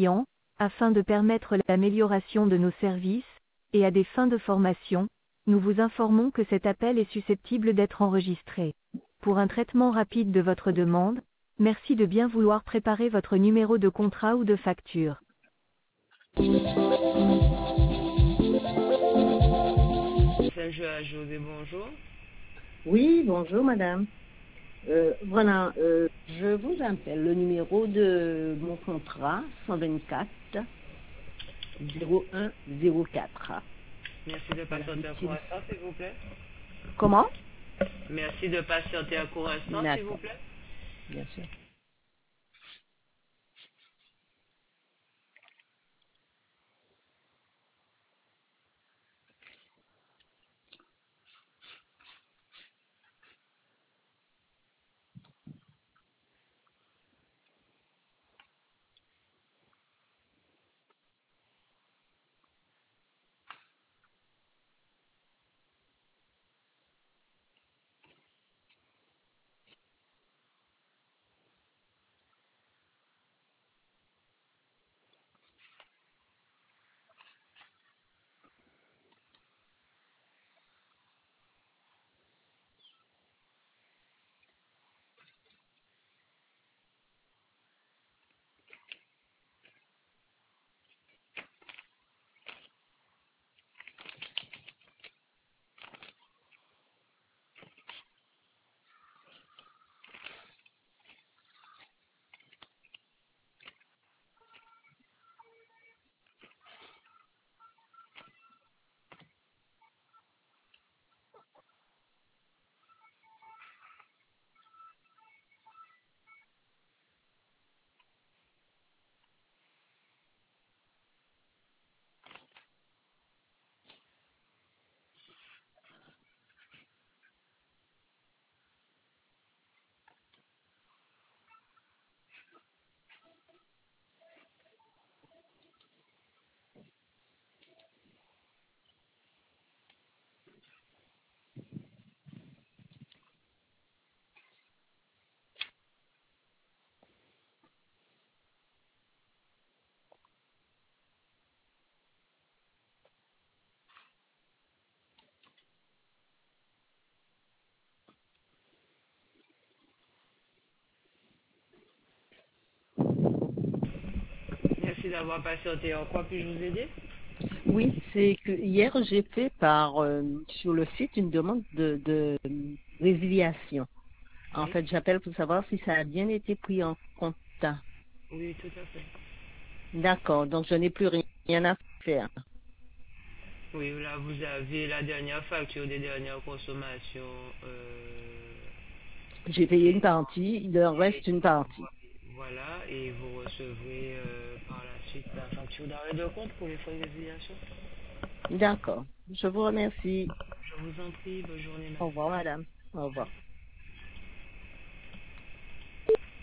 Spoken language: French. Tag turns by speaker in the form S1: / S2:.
S1: clients, afin de permettre l'amélioration de nos services, et à des fins de formation, nous vous informons que cet appel est susceptible d'être enregistré. Pour un traitement rapide de votre demande, merci de bien vouloir préparer votre numéro de contrat ou de facture.
S2: José, bonjour.
S3: Oui, bonjour madame. Voilà, je vous appelle le numéro de mon contrat 124 0104.
S2: Merci de patienter un court instant, s'il vous plaît.
S3: Comment?
S2: Merci de patienter un court instant, s'il vous
S3: D'accord,
S2: plaît.
S3: bien sûr.
S2: Merci d'avoir patienté. En quoi puis-je vous aider?
S3: Oui, c'est que hier j'ai fait sur le site une demande de résiliation. En
S2: Oui,
S3: fait, j'appelle pour savoir si ça a bien été pris en compte.
S2: oui, tout à fait.
S3: D'accord, donc je n'ai plus rien à faire.
S2: Oui, là, vous avez la dernière facture des dernières consommations.
S3: J'ai payé une partie, il en reste une partie.
S2: Voilà, et vous recevrez par la suite la facture d'arrêt de compte pour les frais de résiliation.
S3: D'accord, je vous remercie.
S2: Je vous en prie, bonne journée,
S3: Au
S2: madame.
S3: revoir madame. Au revoir.